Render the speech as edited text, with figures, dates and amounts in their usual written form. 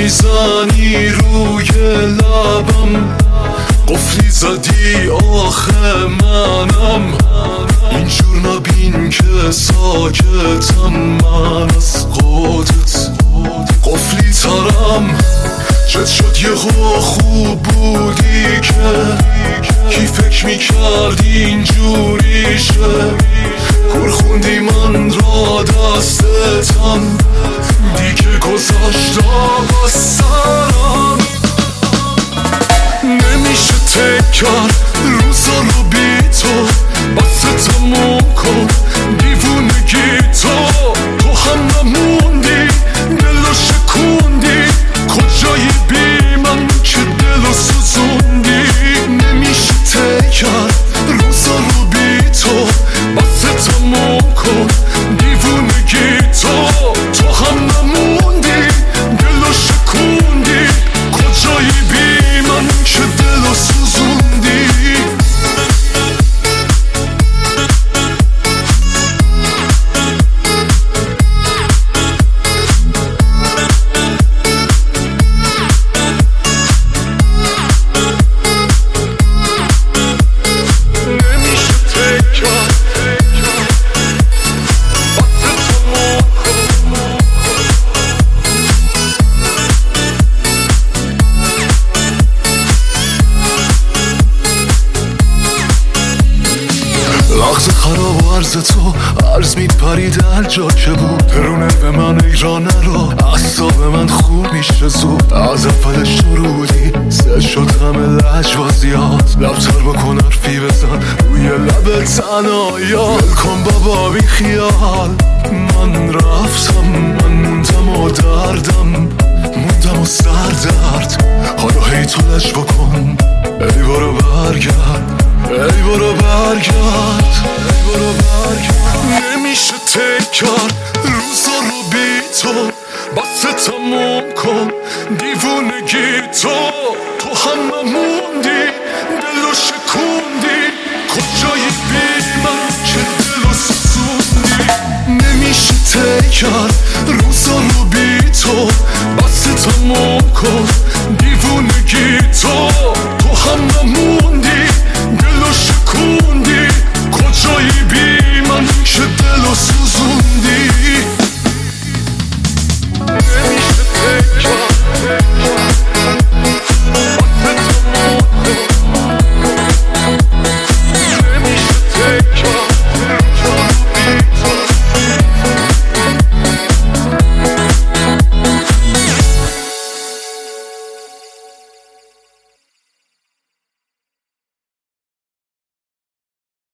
میزنی روی لبم، قفلی زدی آخه منم. اینجور نبین که ساکتم من از خودت، قفلی ترم. چت شد یهو خوب بودی که کی فکر میکرد اینجوریشه. کور خوندی من را دستتم، دیگه گذاشتم از سرم. نمیشه تکر روزا رو بی تو، بس تموم کن دیوونگی تو. تو هم نموندی دلو شکوندی، کجایی بی من که دلو سوزوندی. نمیشه تکر روزا رو بی تو، بس تموم کن دیوونگی تو. تو هم نموندی دلو شکوندی، کجایی بی من که دلو سوزوندی. لحظه خراب و عرض تو عرض میپرید هر جا که بود. پرونه به من ایرانه رو اعصاب من خوب میشه زود. از اول شروعی سه شد همه لجوازیات. لبتر بکن حرفی بزن روی لب تنهاییات. ول کن بابا بی خیال، من رفتم، من موندم و دردم موندم و سردرد. حالا هی تو لج بکن، ای برو برگرد، ای برو برگرد، ای برو برگرد. نمیشه تکر روزا رو بی تو، بس تموم کن دیوونگی تو. تو هم نموندی دلو شکوندی، کجایی بی من که دلو سوزوندی. نمیشه تکر